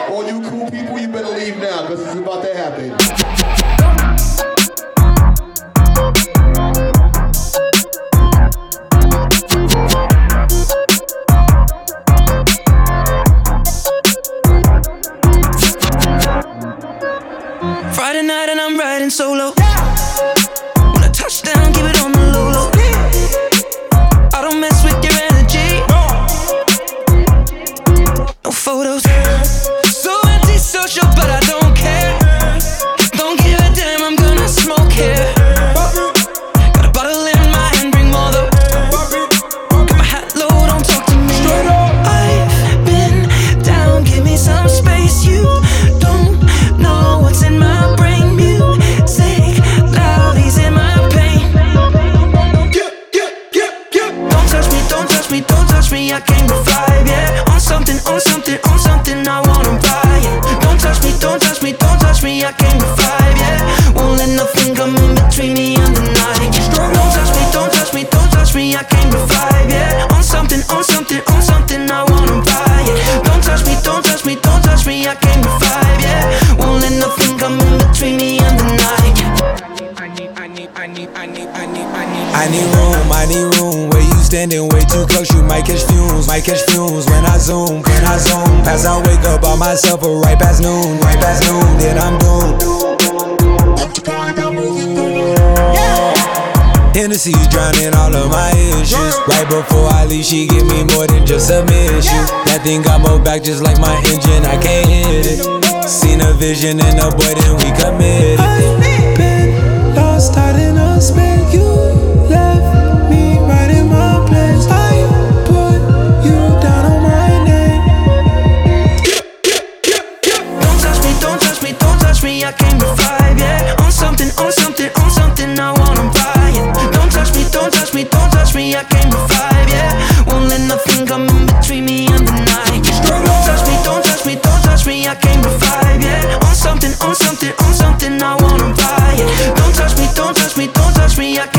All you cool people, you better leave now, because it's about to happen. Friday night and I'm riding solo. When I touch down, keep it on the low low. I don't mess with your energy. No photos. So antisocial, but I don't care. Don't give a damn, I'm gonna smoke here. Got a bottle in my hand, bring more though. Got my hat low, don't talk to me. I've been down, give me some space. You don't know what's in my brain. Music loud, easing my pain. Don't touch me, don't touch me, don't touch me. I came to vibe, yeah. On something, on something, on something. I wanna buy it. Don't touch me, don't touch me, don't touch me. I came to vibe, yeah. Won't let nothing come in between me and the night. Don't touch me, don't touch me, don't touch me. I came to vibe, yeah. On something, on something, on something. I wanna buy it. Don't touch me, don't touch me, don't touch me. I came to vibe, yeah. Won't let nothing come in between me and the night. I need room. Where you standing way too close, you might catch fumes. When I zoom. Pass out, wake up by myself, or right past noon, then I'm doomed. Hennessy's drowning all of my issues. Right before I leave, she give me more than just submission. That thing got more back just like my engine, I can't hit it. Seen a vision in a boy, then we committed. I've been lost out in a spin. You left me right in my place. I put you down on my name. Don't touch me, don't touch me, don't touch me. I came to vibe, yeah. On something, on something, on something. I wanna buy it. Don't touch me, don't touch me, don't touch me. I came to vibe, yeah. Won't let nothing come in between me and the night. Don't touch me, don't touch me, don't touch me. I came to vibe, yeah. On something, on something, on something. I wanna buy it. Don't touch me, don't touch me, don't touch me. I